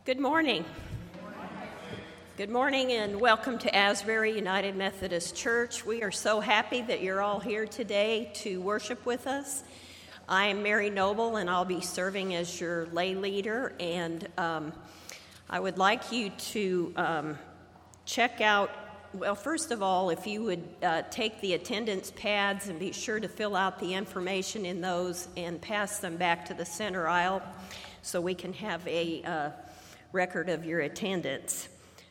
Good morning. Good morning and welcome to Asbury United Methodist Church. We are so happy that you're all here today to worship with us. I am Mary Noble and I'll be serving as your lay leader, and I would like you to check out, well, first of all, if you would take the attendance pads and be sure to fill out the information in those and pass them back to the center aisle so we can have a record of your attendance.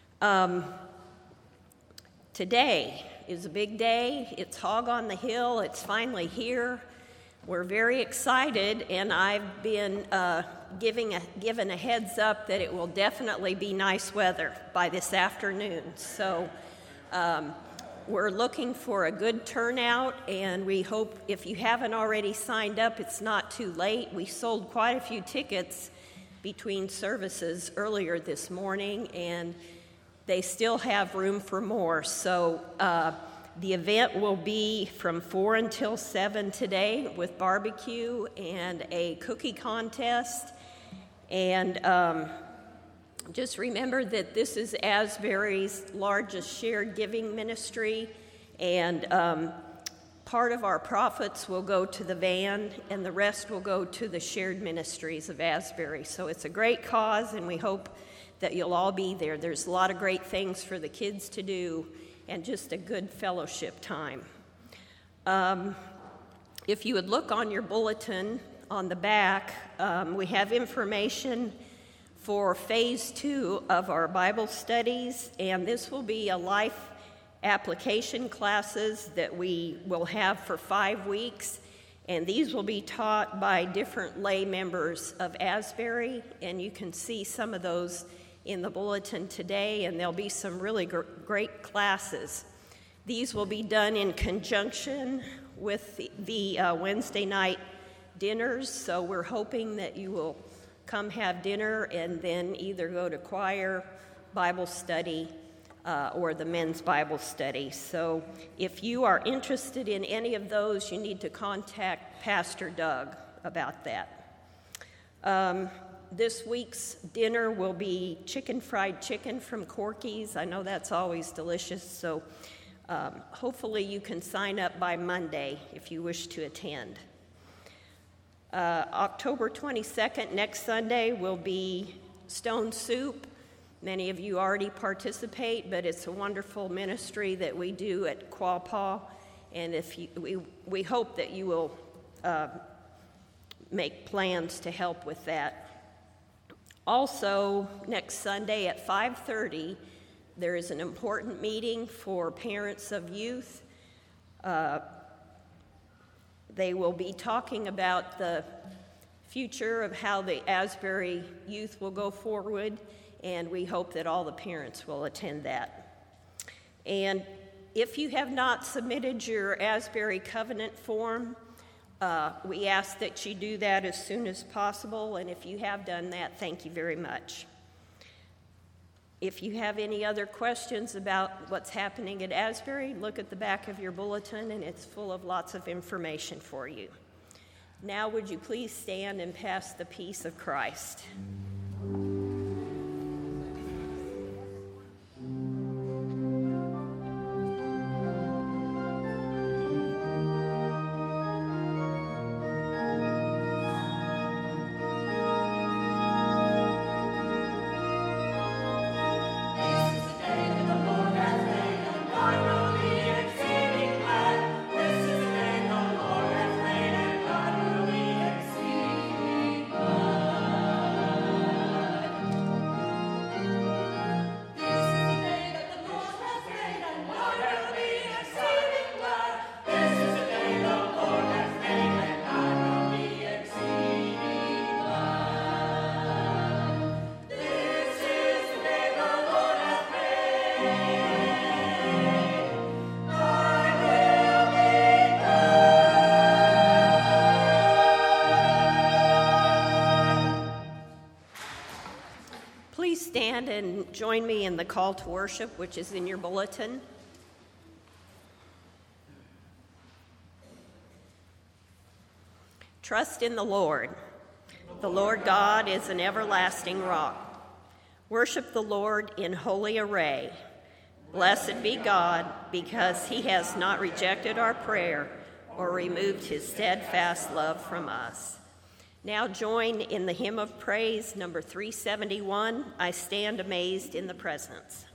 Today is a big day. It's Hog on the Hill. It's finally here. We're very excited, and I've been given a heads up that it will definitely be nice weather by this afternoon. So we're looking for a good turnout, and we hope if you haven't already signed up, it's not too late. We sold quite a few tickets between services earlier this morning, and they still have room for more. So the event will be from 4 until 7 today with barbecue and a cookie contest. And just remember that this is Asbury's largest shared giving ministry, and part of our profits will go to the van, and the rest will go to the shared ministries of Asbury. So it's a great cause, and we hope that you'll all be there. There's a lot of great things for the kids to do, and just a good fellowship time. If you would look on your bulletin on the back, we have information for Phase 2 of our Bible studies, and this will be a life application classes that we will have for 5 weeks, and these will be taught by different lay members of Asbury, and you can see some of those in the bulletin today, and there'll be some really great classes. These will be done in conjunction with the Wednesday night dinners, so we're hoping that you will come have dinner and then either go to choir, Bible study, or the men's Bible study. So if you are interested in any of those, you need to contact Pastor Doug about that. This week's dinner will be fried chicken from Corky's. I know that's always delicious, so hopefully you can sign up by Monday if you wish to attend. October 22nd, next Sunday, will be Stone Soup. Many of you already participate, but it's a wonderful ministry that we do at Quapaw, and we hope that you will make plans to help with that. Also, next Sunday at 5:30, there is an important meeting for parents of youth. They will be talking about the future of how the Asbury youth will go forward, and we hope that all the parents will attend that. And if you have not submitted your Asbury Covenant form, we ask that you do that as soon as possible, and if you have done that, thank you very much. If you have any other questions about what's happening at Asbury, look at the back of your bulletin, and it's full of lots of information for you. Now, would you please stand and pass the peace of Christ? Stand and join me in the call to worship, which is in your bulletin. Trust in the Lord. The Lord God is an everlasting rock. Worship the Lord in holy array. Blessed be God, because he has not rejected our prayer or removed his steadfast love from us. Now join in the hymn of praise, number 371, I Stand Amazed in the Presence.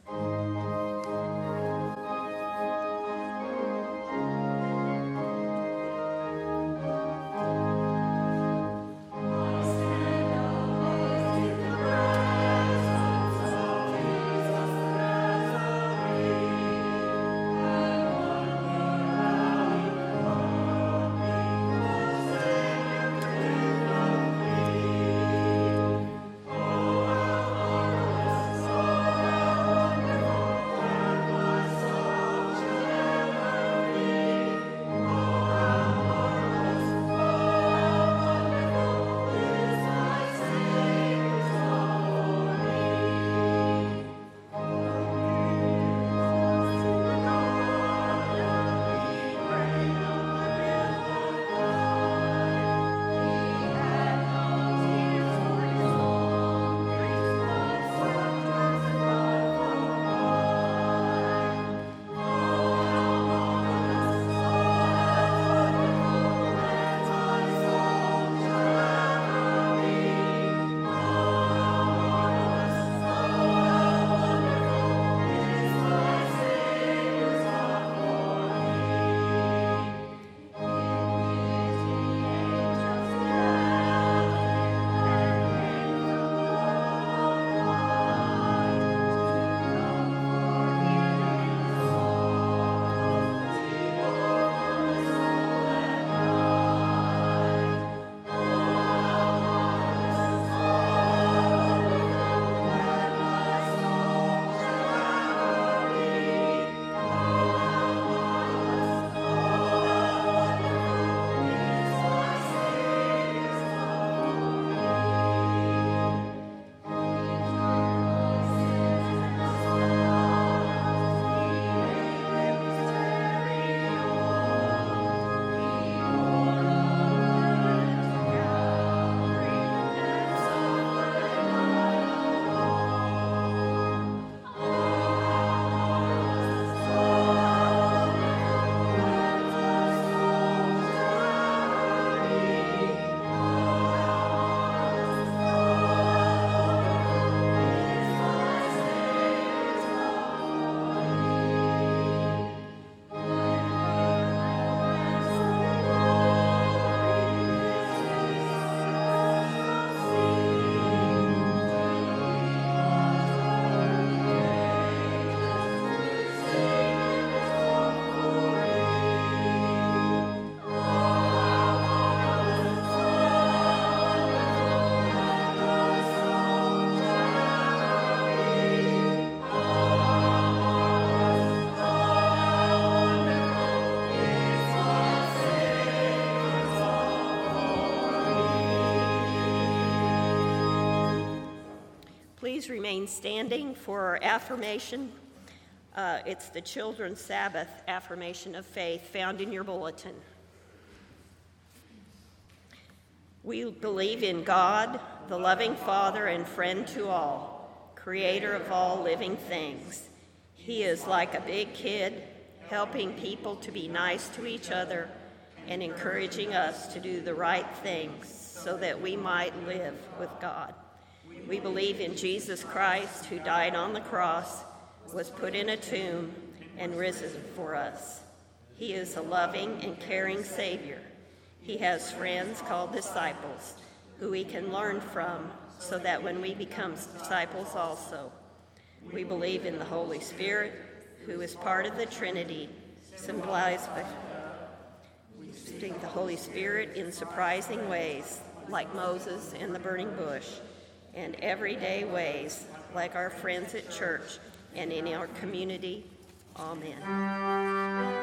Please remain standing for our affirmation. It's the Children's Sabbath affirmation of faith found in your bulletin. We believe in God, the loving Father and friend to all, creator of all living things. He is like a big kid, helping people to be nice to each other and encouraging us to do the right things so that we might live with God. We believe in Jesus Christ, who died on the cross, was put in a tomb, and risen for us. He is a loving and caring Savior. He has friends called disciples who we can learn from so that when we become disciples also. We believe in the Holy Spirit, who is part of the Trinity, symbolized by the Holy Spirit in surprising ways, like Moses in the burning bush, and everyday ways, like our friends at church and in our community. Amen.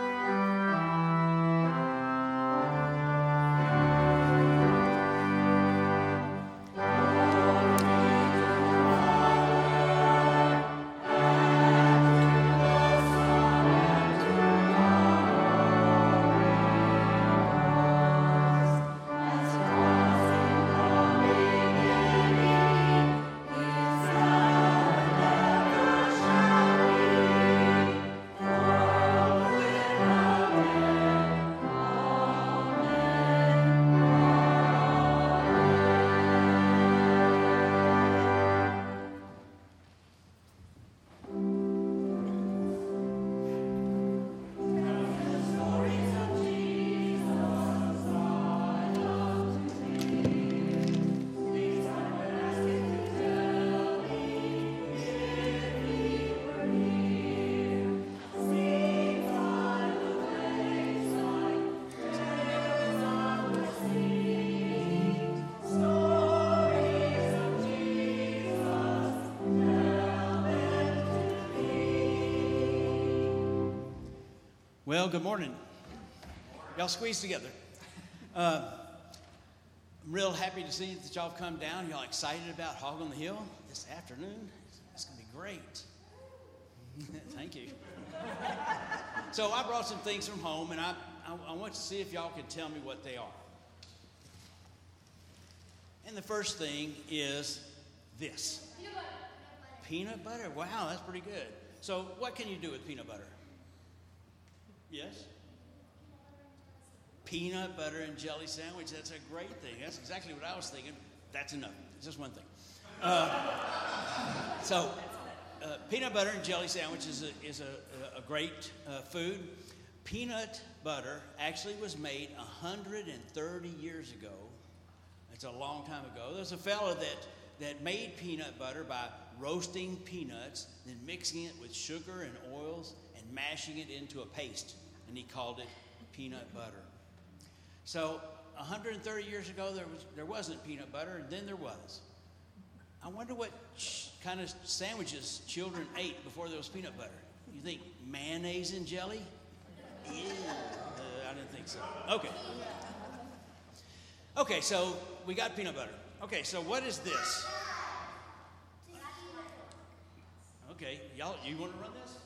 Well, good morning. Y'all squeeze together. I'm real happy to see that y'all have come down. Y'all excited about Hog on the Hill this afternoon? It's going to be great. Thank you. So I brought some things from home, and I want to see if y'all can tell me what they are. And the first thing is this. Peanut butter. Wow, that's pretty good. So what can you do with peanut butter? Yes? Peanut butter and jelly sandwich. That's a great thing. That's exactly what I was thinking. That's enough. It's just one thing. Peanut butter and jelly sandwich is a great food. Peanut butter actually was made 130 years ago. It's a long time ago. There's a fellow that made peanut butter by roasting peanuts, then mixing it with sugar and oils and mashing it into a paste, and he called it peanut butter. So 130 years ago, there wasn't peanut butter, and then there was. I wonder what kind of sandwiches children ate before there was peanut butter. You think mayonnaise and jelly? Ew. I didn't think so. Okay, so we got peanut butter. Okay, so what is this? Okay, y'all, you want to run this?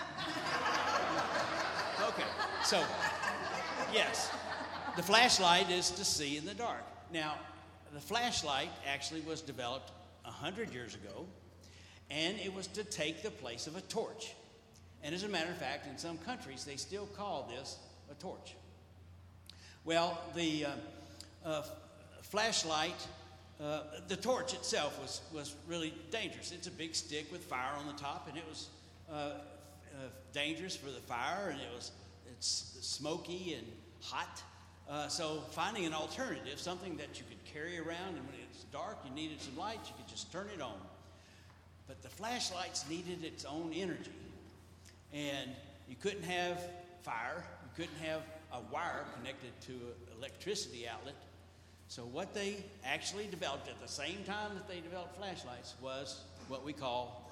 Okay, so, yes, the flashlight is to see in the dark. Now, the flashlight actually was developed 100 years ago, and it was to take the place of a torch. And as a matter of fact, in some countries, they still call this a torch. Well, the flashlight, the torch itself was really dangerous. It's a big stick with fire on the top, and it was dangerous for the fire, and it's smoky and hot. So finding an alternative, something that you could carry around, and when it's dark, you needed some light, you could just turn it on. But the flashlights needed its own energy, and you couldn't have fire, you couldn't have a wire connected to an electricity outlet. So what they actually developed at the same time that they developed flashlights was what we call,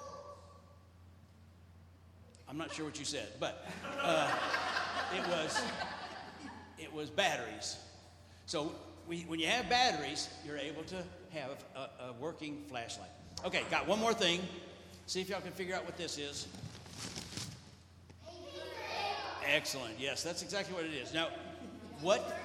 I'm not sure what you said, but it was batteries. So when you have batteries, you're able to have a working flashlight. Okay, got one more thing. See if y'all can figure out what this is. Excellent. Yes, that's exactly what it is. Now, what?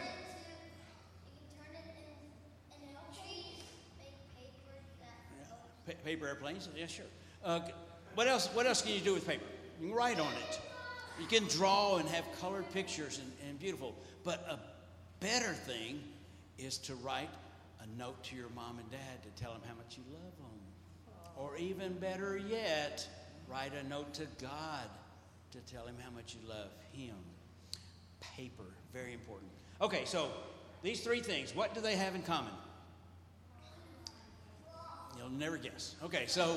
Paper airplanes? Yeah, sure. What else can you do with paper? You can write on it. You can draw and have colored pictures and beautiful. But a better thing is to write a note to your mom and dad to tell them how much you love them. Or even better yet, write a note to God to tell him how much you love him. Paper, very important. Okay, so these three things, what do they have in common? You'll never guess. Okay, so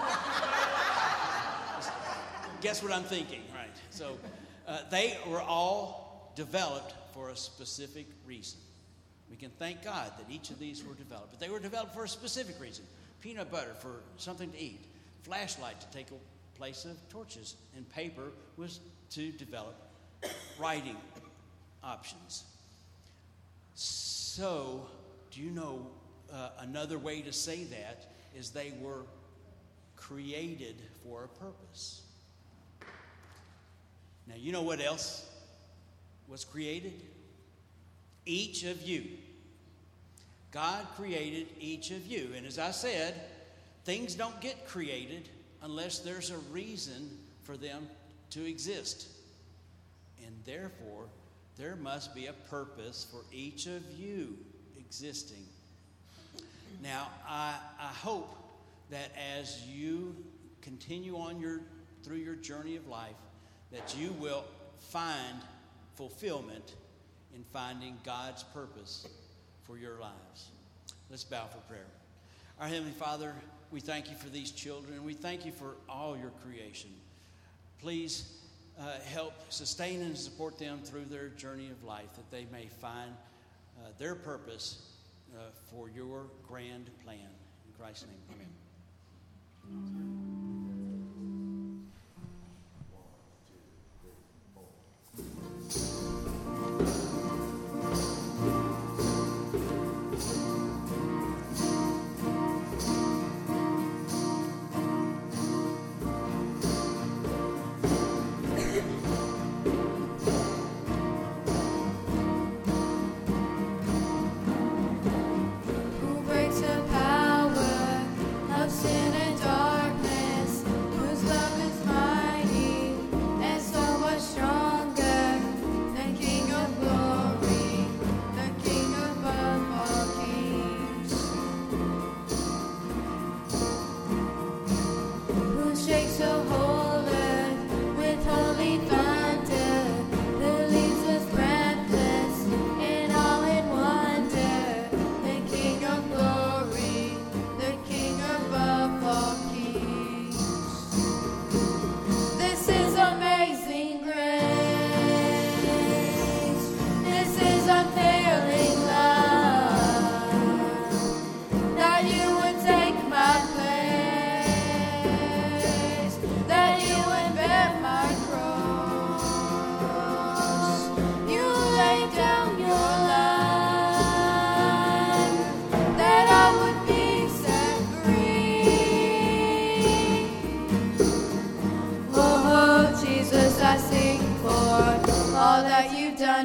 guess what I'm thinking, right? So they were all developed for a specific reason. We can thank God that each of these were developed, but they were developed for a specific reason. Peanut butter for something to eat, flashlight to take a place of torches, and paper was to develop writing options. So, do you know another way to say that is they were created for a purpose. Now, you know what else was created? Each of you. God created each of you. And as I said, things don't get created unless there's a reason for them to exist. And therefore, there must be a purpose for each of you existing. Now, I hope that as you continue on through your journey of life, that you will find fulfillment in finding God's purpose for your lives. Let's bow for prayer. Our Heavenly Father, we thank you for these children, and we thank you for all your creation. Please help sustain and support them through their journey of life, that they may find their purpose for your grand plan. In Christ's name, amen. 1, 2, 3, 4.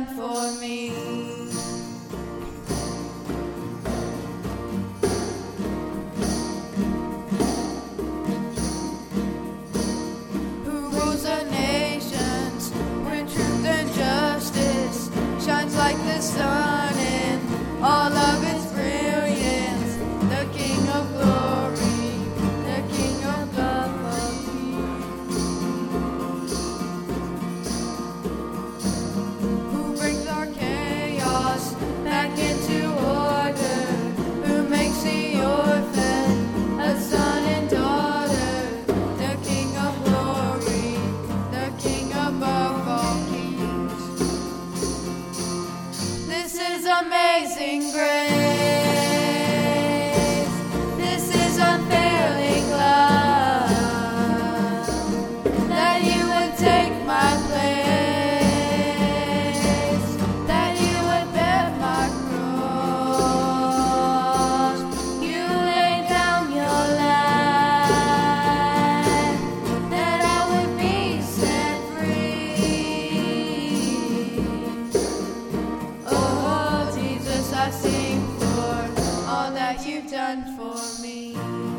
done for me. Who rules the nations when truth and justice shines like the sun in all of its brilliance, the King of glory, the King of love. Back into order, who makes the orphan a son and daughter, the King of glory, the King above all kings. This is amazing grace. This is unfailing love, that you would take my place. Done for me.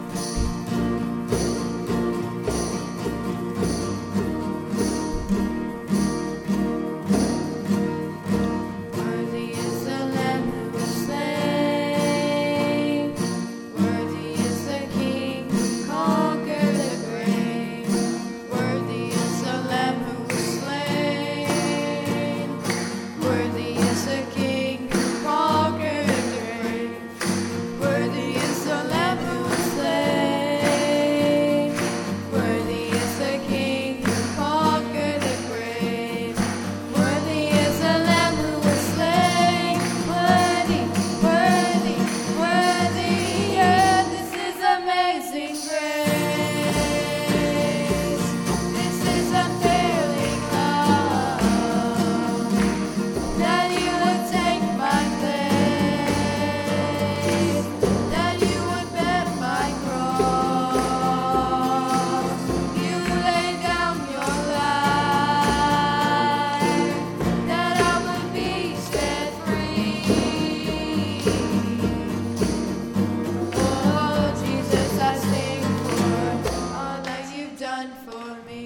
Worthy is the Lamb who was slain. Worthy is the King who conquered the grave. Worthy is the Lamb who was slain. Worthy is the King who conquered the grave. Worthy is the Lamb who was slain. Worthy is the King who conquered the grave. Worthy is the Lamb who was slain. Worthy, worthy, worthy. Yeah, this is amazing grace. This is unfailing love, that you would take my place, that you would bear my cross. You lay down your life, that I would be set free. Oh, Jesus, I sing for all that you've done for me.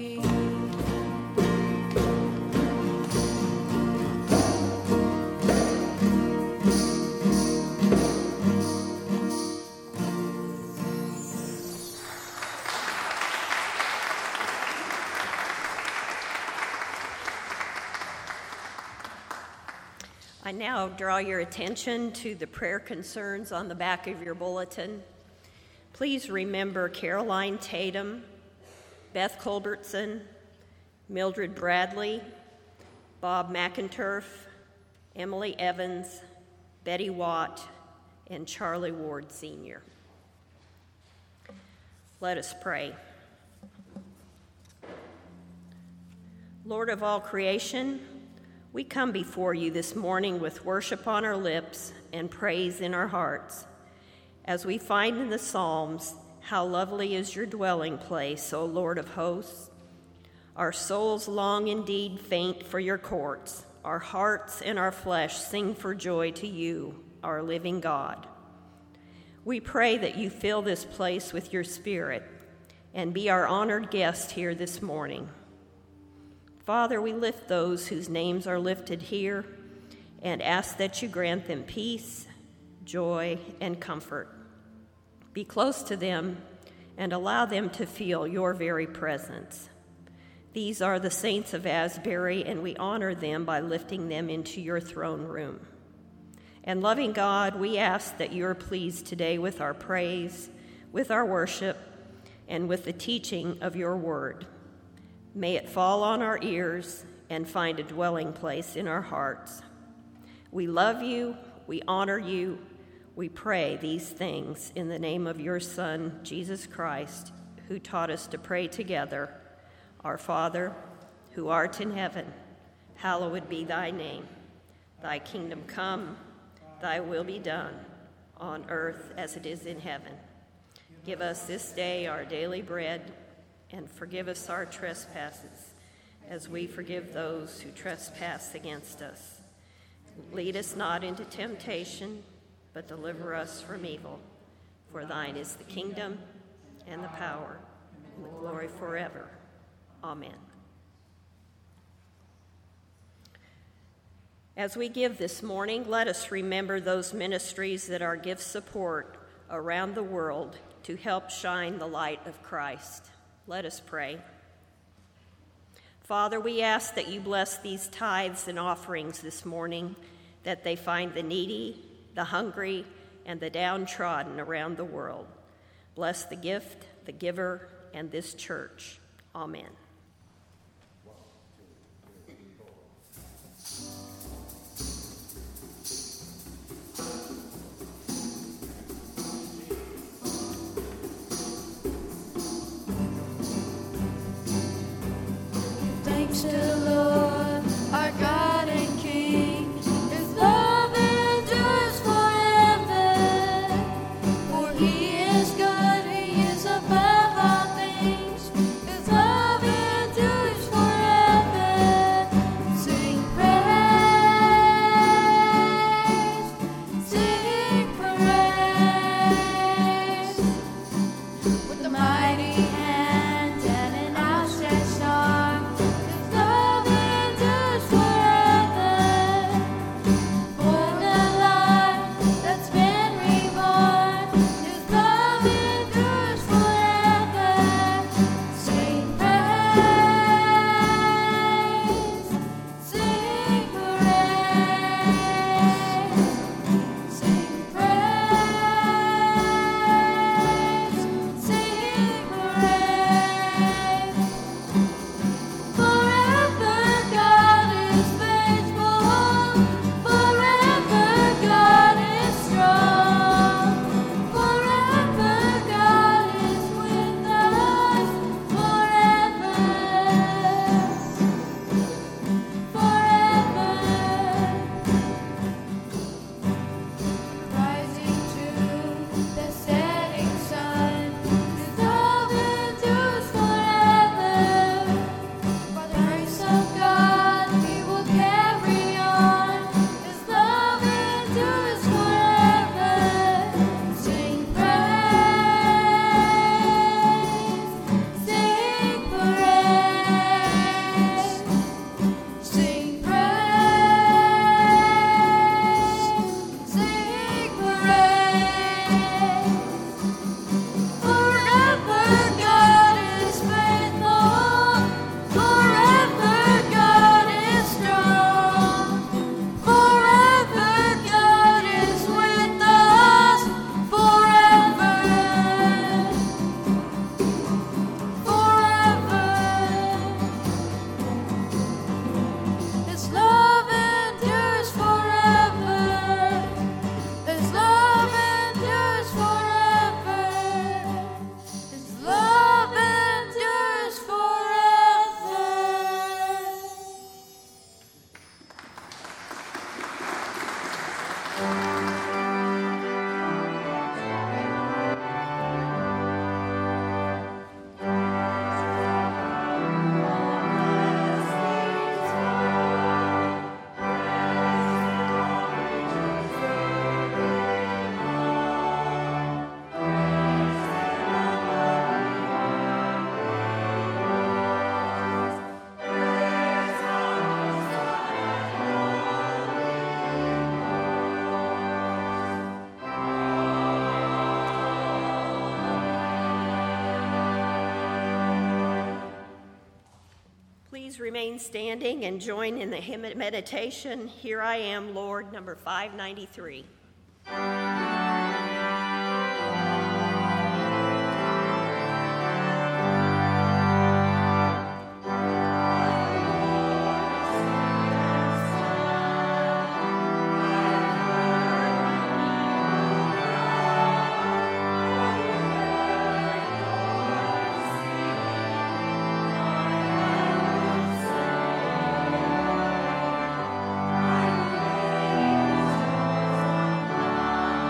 I now draw your attention to the prayer concerns on the back of your bulletin. Please remember Caroline Tatum, Beth Culbertson, Mildred Bradley, Bob McInturf, Emily Evans, Betty Watt, and Charlie Ward Sr. Let us pray. Lord of all creation, we come before you this morning with worship on our lips and praise in our hearts. As we find in the Psalms, how lovely is your dwelling place, O Lord of hosts. Our souls long indeed faint for your courts. Our hearts and our flesh sing for joy to you, our living God. We pray that you fill this place with your Spirit and be our honored guest here this morning. Father, we lift those whose names are lifted here and ask that you grant them peace, joy, and comfort. Be close to them and allow them to feel your very presence. These are the saints of Asbury, and we honor them by lifting them into your throne room. And loving God, we ask that you are pleased today with our praise, with our worship, and with the teaching of your word. May it fall on our ears and find a dwelling place in our hearts. We love you, we honor you, we pray these things in the name of your Son, Jesus Christ, who taught us to pray together. Our Father, who art in heaven, hallowed be thy name. Thy kingdom come, thy will be done, on earth as it is in heaven. Give us this day our daily bread, and forgive us our trespasses, as we forgive those who trespass against us. Lead us not into temptation, but deliver us from evil. For thine is the kingdom, and the power, and the glory forever. Amen. As we give this morning, let us remember those ministries that are give support around the world to help shine the light of Christ. Let us pray. Father, we ask that you bless these tithes and offerings this morning, that they find the needy, the hungry, and the downtrodden around the world. Bless the gift, the giver, and this church. Amen. Thanks to the Lord, our God and King. His love endures forever. For He is good, He is above all things. His love endures forever. Sing praise, sing praise. With the mighty hand and an outstretched arm. Please remain standing and join in the hymn meditation, Here I Am, Lord, number 593. Thank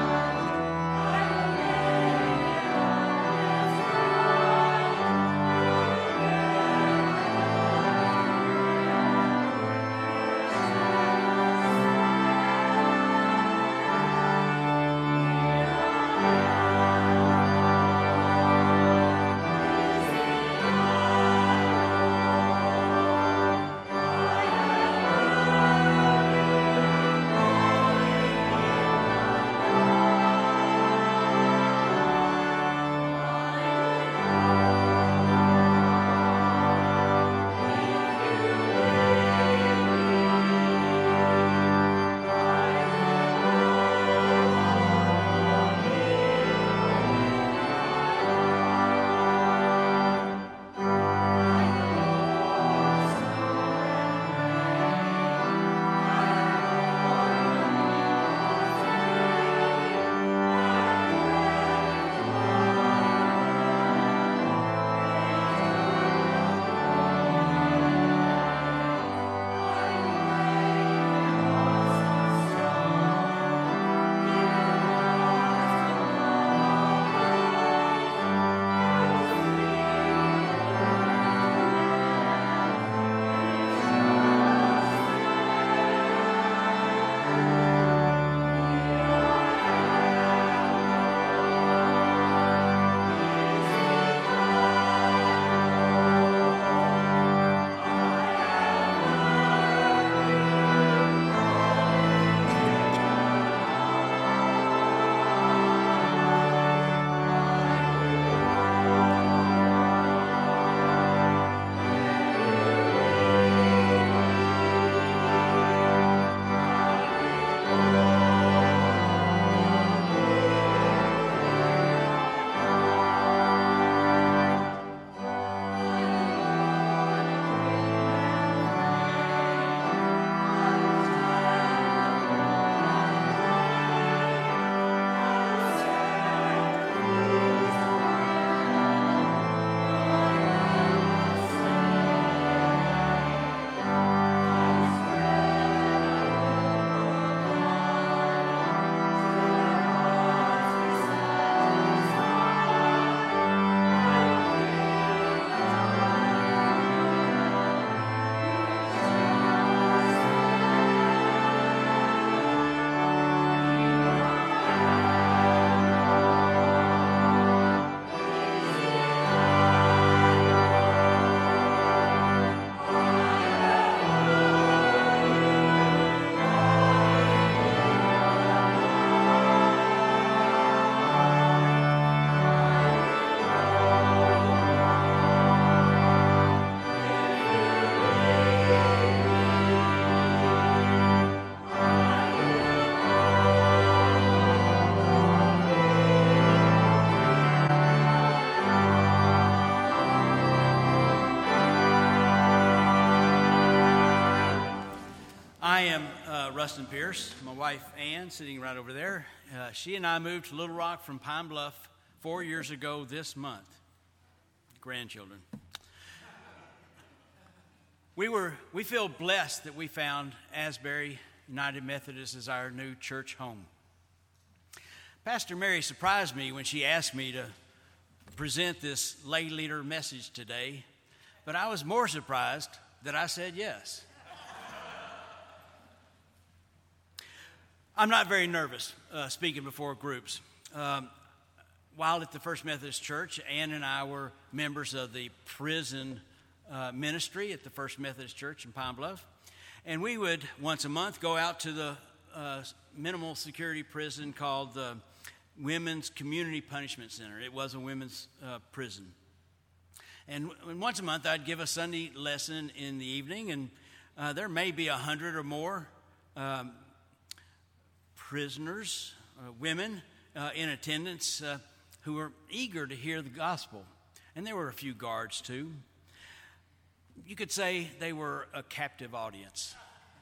I am Rustin Pierce. My wife, Ann, sitting right over there. She and I moved to Little Rock from Pine Bluff 4 years ago this month. Grandchildren. We feel blessed that we found Asbury United Methodist as our new church home. Pastor Mary surprised me when she asked me to present this lay leader message today, but I was more surprised that I said yes. I'm not very nervous speaking before groups. While at the First Methodist Church, Ann and I were members of the prison ministry at the First Methodist Church in Pine Bluff. And we would, once a month, go out to the minimal security prison called the Women's Community Punishment Center. It was a women's prison. And once a month, I'd give a Sunday lesson in the evening, and there may be 100 or more prisoners, women in attendance who were eager to hear the gospel. And there were a few guards, too. You could say they were a captive audience.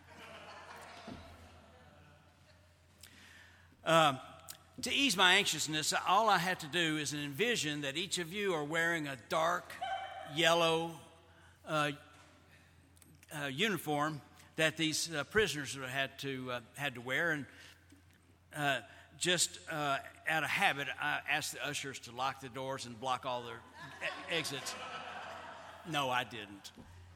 To ease my anxiousness, all I had to do is envision that each of you are wearing a dark yellow uniform that these prisoners had to wear, and just out of habit, I asked the ushers to lock the doors and block all their exits. No, I didn't.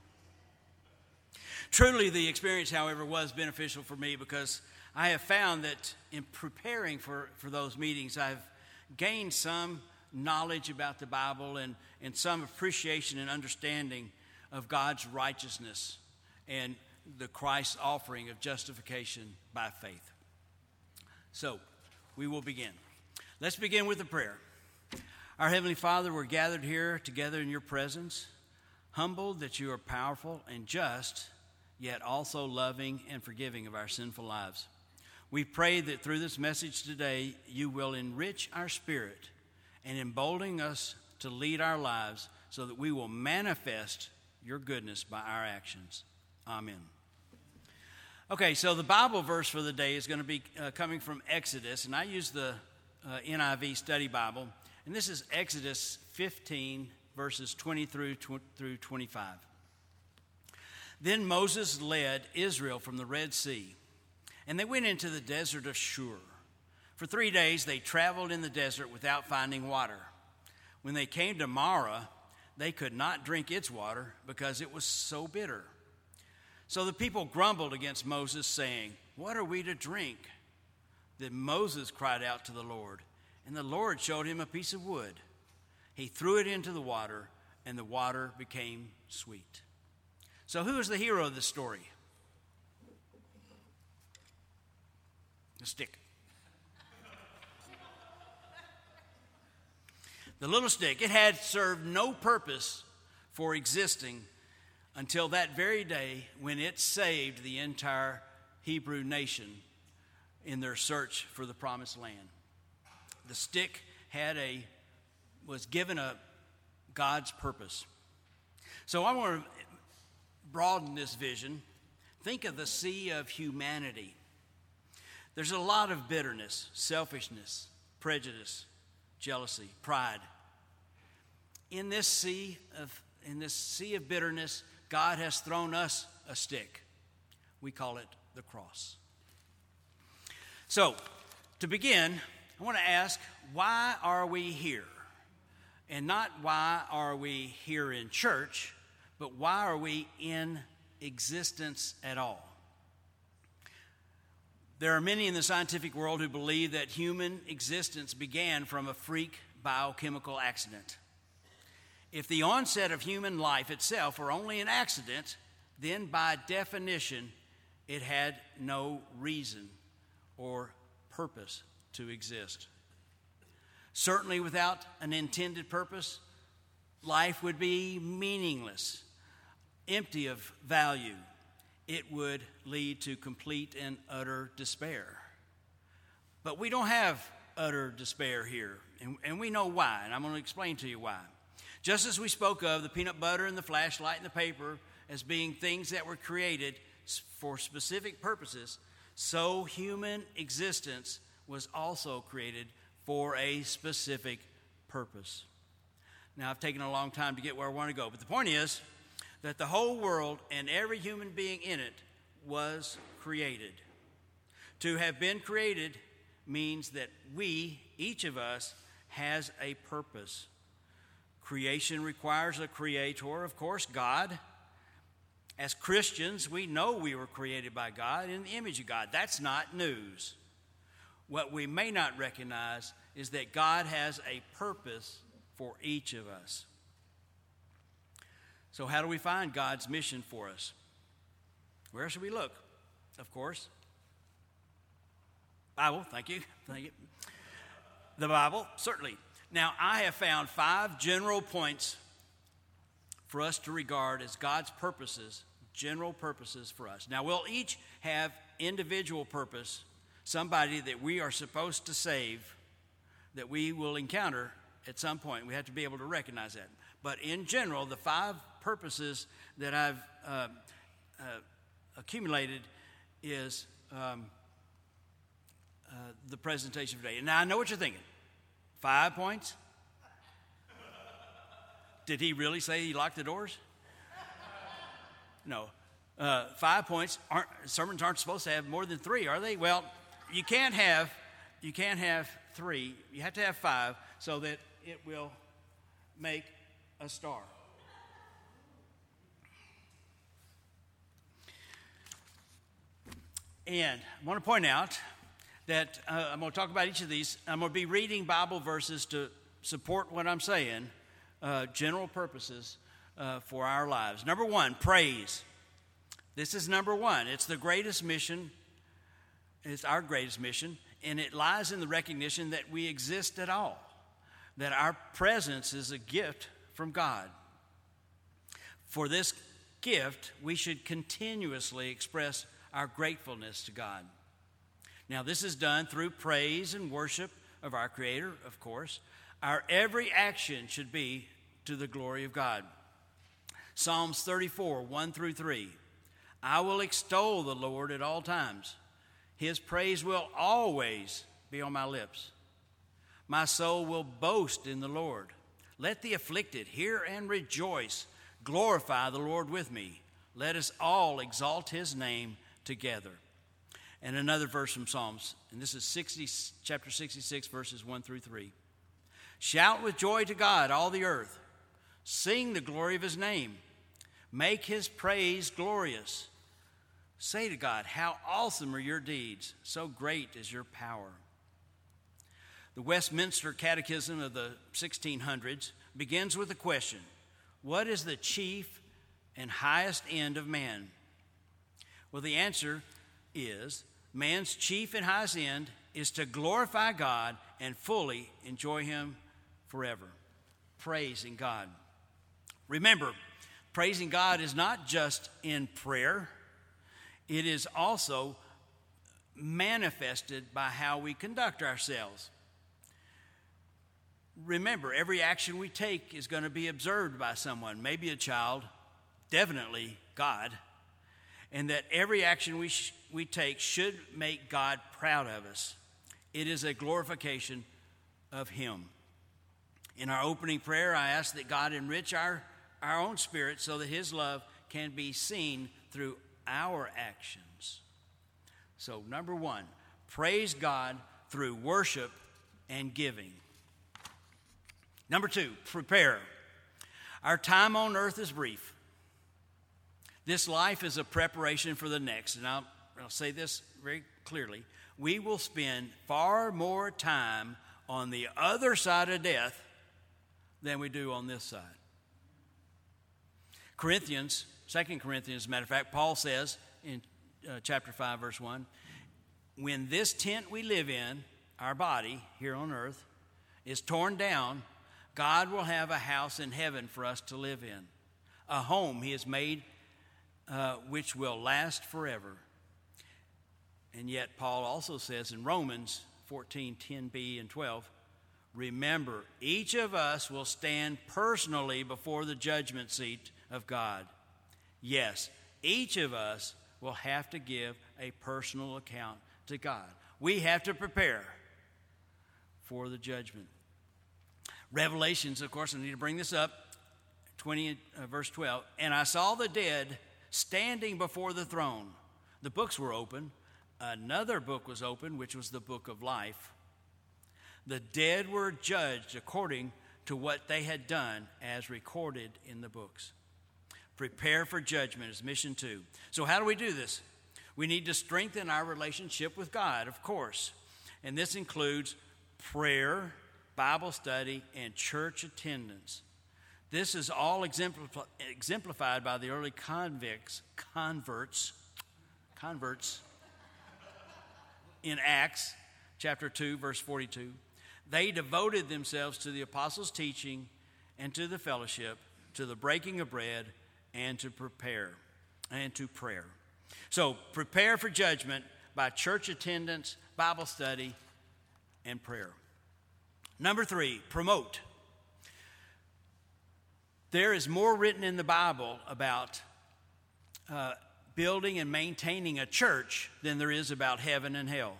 Truly, the experience, however, was beneficial for me because I have found that in preparing for those meetings, I've gained some knowledge about the Bible and some appreciation and understanding of God's righteousness and the Christ's offering of justification by faith. So, we will begin. Let's begin with a prayer. Our Heavenly Father, we're gathered here together in your presence, humbled that you are powerful and just, yet also loving and forgiving of our sinful lives. We pray that through this message today, you will enrich our spirit and embolden us to lead our lives so that we will manifest your goodness by our actions. Amen. Okay, so the Bible verse for the day is going to be coming from Exodus, and I use the NIV Study Bible, and this is Exodus 15, verses 20 through 25. Then Moses led Israel from the Red Sea, and they went into the desert of Shur. For 3 days they traveled in the desert without finding water. When they came to Marah, they could not drink its water because it was so bitter. So the people grumbled against Moses, saying, "What are we to drink?" Then Moses cried out to the Lord, and the Lord showed him a piece of wood. He threw it into the water, and the water became sweet. So who is the hero of this story? The stick. The little stick. It had served no purpose for existing until that very day when it saved the entire Hebrew nation in their search for the promised land. The stick was given a God's purpose. So I want to broaden this vision. Think of the sea of humanity. There's a lot of bitterness, selfishness, prejudice, jealousy, pride. In this sea of bitterness, God has thrown us a stick. We call it the cross. So, to begin, I want to ask, why are we here? And not why are we here in church, but why are we in existence at all? There are many in the scientific world who believe that human existence began from a freak biochemical accident. If the onset of human life itself were only an accident, then by definition, it had no reason or purpose to exist. Certainly without an intended purpose, life would be meaningless, empty of value. It would lead to complete and utter despair. But we don't have utter despair here, and we know why, and I'm going to explain to you why. Just as we spoke of the peanut butter and the flashlight and the paper as being things that were created for specific purposes, so human existence was also created for a specific purpose. Now, I've taken a long time to get where I want to go, but the point is that the whole world and every human being in it was created. To have been created means that we, each of us, has a purpose. Creation requires a creator, of course, God. As Christians, we know we were created by God in the image of God. That's not news. What we may not recognize is that God has a purpose for each of us. So how do we find God's mission for us? Where should we look? Of course, Bible, thank you. The Bible, certainly. Now, I have found 5 general points for us to regard as God's purposes, general purposes for us. Now, we'll each have individual purpose, somebody that we are supposed to save, that we will encounter at some point. We have to be able to recognize that. But in general, the 5 purposes that I've accumulated is the presentation today. And now I know what you're thinking. 5 points? Did he really say he locked the doors? No. 5 points. Sermons aren't supposed to have more than 3, are they? Well, you can't have 3. You have to have 5 so that it will make a star. And I want to point out that I'm going to talk about each of these. I'm going to be reading Bible verses to support what I'm saying, general purposes for our lives. Number 1, praise. This is number 1. It's the greatest mission. It's our greatest mission, and it lies in the recognition that we exist at all, that our presence is a gift from God. For this gift, we should continuously express our gratefulness to God. Now, this is done through praise and worship of our Creator, of course. Our every action should be to the glory of God. Psalms 34, 1 through 3. I will extol the Lord at all times. His praise will always be on my lips. My soul will boast in the Lord. Let the afflicted hear and rejoice. Glorify the Lord with me. Let us all exalt his name together. And another verse from Psalms, and this is chapter 66, verses 1 through 3. Shout with joy to God, all the earth. Sing the glory of his name. Make his praise glorious. Say to God, how awesome are your deeds. So great is your power. The Westminster Catechism of the 1600s begins with a question. What is the chief and highest end of man? Well, the answer is man's chief and highest end is to glorify God and fully enjoy him forever. Praising God. Remember, praising God is not just in prayer. It is also manifested by how we conduct ourselves. Remember, every action we take is going to be observed by someone, maybe a child, definitely God, and that every action we take should make God proud of us. It is a glorification of him. In our opening prayer, I ask that God enrich our own spirit so that his love can be seen through our actions. So, number 1, praise God through worship and giving. Number 2, prepare. Our time on earth is brief. This life is a preparation for the next. And I'll say this very clearly. We will spend far more time on the other side of death than we do on this side. 2 Corinthians, as a matter of fact, Paul says in chapter 5, verse 1, when this tent we live in, our body here on earth, is torn down, God will have a house in heaven for us to live in, a home he has made which will last forever. And yet Paul also says in Romans 14, 10b and 12, remember, each of us will stand personally before the judgment seat of God. Yes, each of us will have to give a personal account to God. We have to prepare for the judgment. Revelations, of course, I need to bring this up, 20, verse 12. And I saw the dead standing before the throne. The books were open. Another book was open, which was the book of life. The dead were judged according to what they had done as recorded in the books. Prepare for judgment is mission 2. So how do we do this? We need to strengthen our relationship with God, of course. And this includes prayer, Bible study, and church attendance. This is all exemplified by the early converts in Acts chapter 2, verse 42. They devoted themselves to the apostles' teaching and to the fellowship, to the breaking of bread, and to prayer. So prepare for judgment by church attendance, Bible study, and prayer. Number 3, promote. There is more written in the Bible about building and maintaining a church than there is about heaven and hell.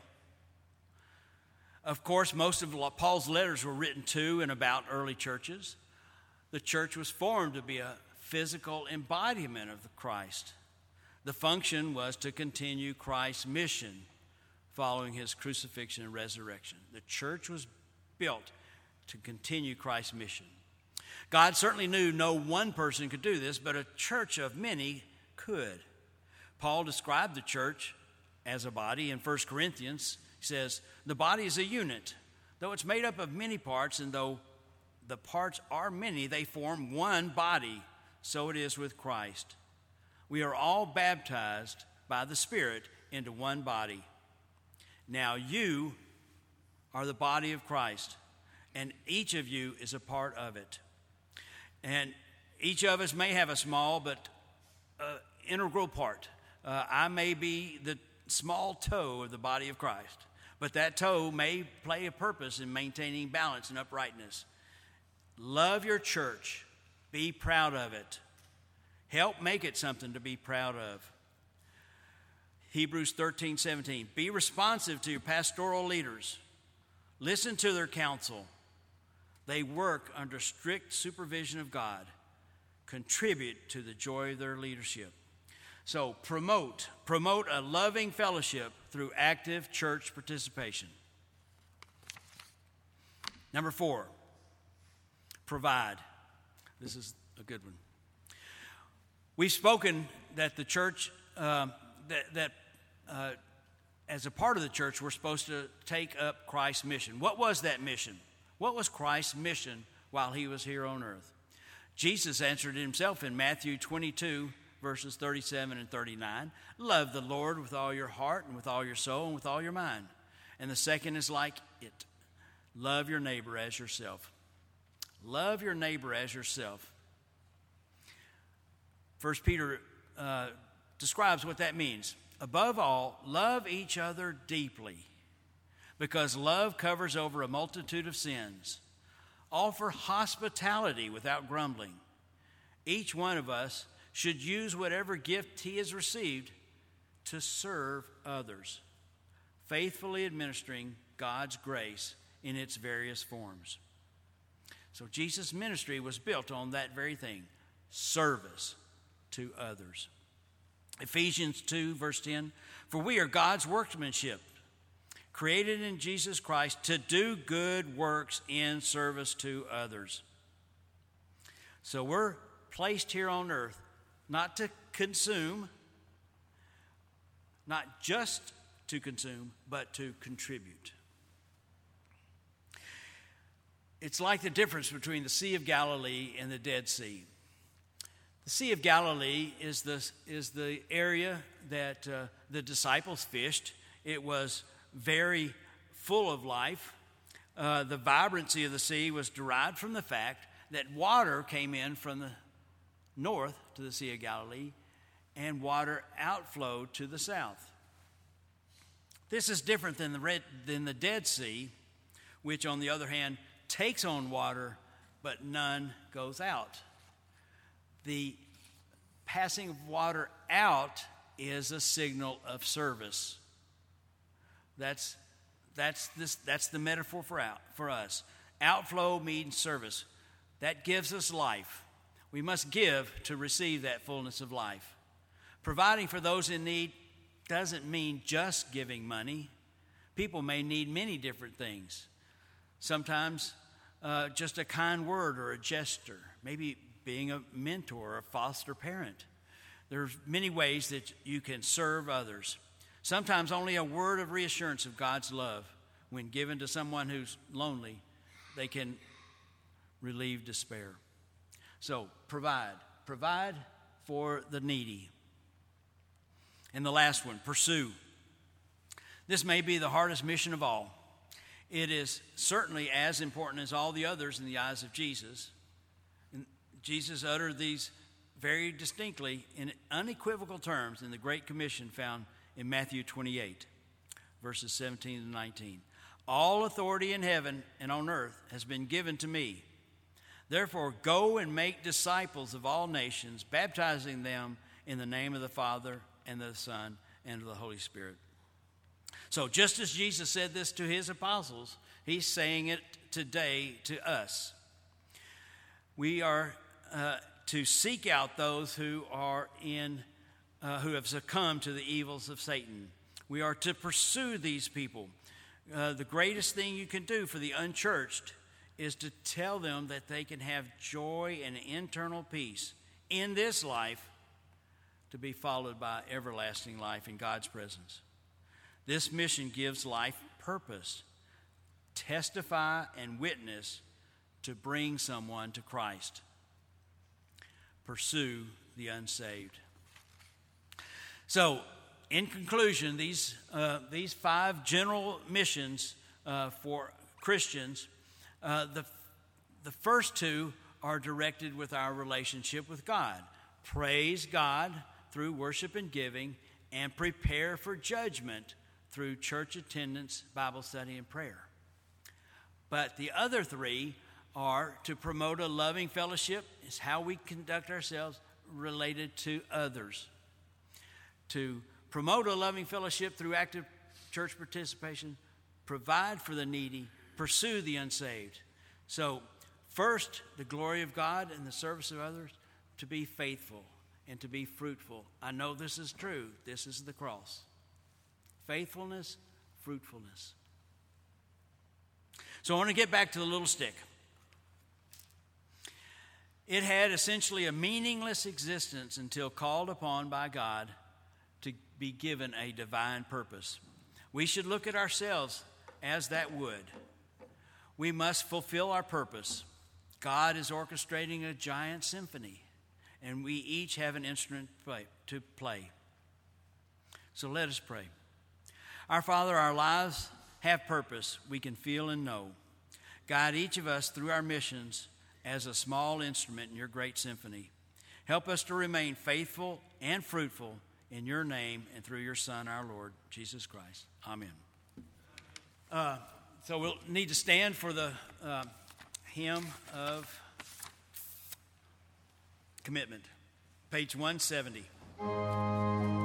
Of course, most of Paul's letters were written to and about early churches. The church was formed to be a physical embodiment of the Christ. The function was to continue Christ's mission following his crucifixion and resurrection. The church was built to continue Christ's mission. God certainly knew no one person could do this, but a church of many could. Paul described the church as a body in 1 Corinthians. He says, the body is a unit. Though it's made up of many parts, and though the parts are many, they form one body. So it is with Christ. We are all baptized by the Spirit into one body. Now you are the body of Christ, and each of you is a part of it. And each of us may have a small but integral part. I may be the small toe of the body of Christ, but that toe may play a purpose in maintaining balance and uprightness. Love your church. Be proud of it. Help make it something to be proud of. Hebrews 13:17. Be responsive to your pastoral leaders. Listen to their counsel. They work under strict supervision of God. Contribute to the joy of their leadership. So promote a loving fellowship through active church participation. Number 4, provide. This is a good one. We've spoken that the church, as a part of the church, we're supposed to take up Christ's mission. What was that mission? What was Christ's mission while he was here on earth? Jesus answered himself in Matthew 22, verses 37 and 39. Love the Lord with all your heart and with all your soul and with all your mind. And the second is like it. Love your neighbor as yourself. Love your neighbor as yourself. 1 Peter describes what that means. Above all, love each other deeply, because love covers over a multitude of sins. Offer hospitality without grumbling. Each one of us should use whatever gift he has received to serve others, faithfully administering God's grace in its various forms. So Jesus' ministry was built on that very thing, service to others. Ephesians 2, verse 10, for we are God's workmanship, created in Jesus Christ to do good works in service to others. So we're placed here on earth not to consume, not just to consume, but to contribute. It's like the difference between the Sea of Galilee and the Dead Sea. The Sea of Galilee is the area that the disciples fished. It was very full of life. The vibrancy of the sea was derived from the fact that water came in from the north to the Sea of Galilee and water outflowed to the south. This is different than the Dead Sea, which on the other hand takes on water, but none goes out. The passing of water out is a signal of service. That's the metaphor for us. Outflow means service. That gives us life. We must give to receive that fullness of life. Providing for those in need doesn't mean just giving money. People may need many different things. Sometimes just a kind word or a gesture, maybe being a mentor or a foster parent. There's many ways that you can serve others. Sometimes only a word of reassurance of God's love, when given to someone who's lonely, they can relieve despair. So provide for the needy. And the last one, pursue. This may be the hardest mission of all. It is certainly as important as all the others in the eyes of Jesus. And Jesus uttered these very distinctly in unequivocal terms in the Great Commission found in Matthew 28, verses 17 to 19. All authority in heaven and on earth has been given to me. Therefore, go and make disciples of all nations, baptizing them in the name of the Father and the Son and of the Holy Spirit. So just as Jesus said this to his apostles, he's saying it today to us. We are to seek out those who are who have succumbed to the evils of Satan. We are to pursue these people. The greatest thing you can do for the unchurched is to tell them that they can have joy and internal peace in this life, to be followed by everlasting life in God's presence. This mission gives life purpose. Testify and witness to bring someone to Christ. Pursue the unsaved. So, in conclusion, these 5 general missions for Christians, the first 2 are directed with our relationship with God. Praise God through worship and giving, and prepare for judgment through church attendance, Bible study, and prayer. But the other 3 are to promote a loving fellowship, is how we conduct ourselves related to others. To promote a loving fellowship through active church participation, provide for the needy, pursue the unsaved. So, first, the glory of God and the service of others, to be faithful and to be fruitful. I know this is true. This is the cross. Faithfulness, fruitfulness. So I want to get back to the little stick. It had essentially a meaningless existence until called upon by God to be given a divine purpose. We should look at ourselves as that wood. We must fulfill our purpose. God is orchestrating a giant symphony, and we each have an instrument to play. So let us pray. Our Father, our lives have purpose we can feel and know. Guide each of us through our missions as a small instrument in your great symphony. Help us to remain faithful and fruitful in your name and through your Son, our Lord, Jesus Christ. Amen. So we'll need to stand for the hymn of commitment, page 170.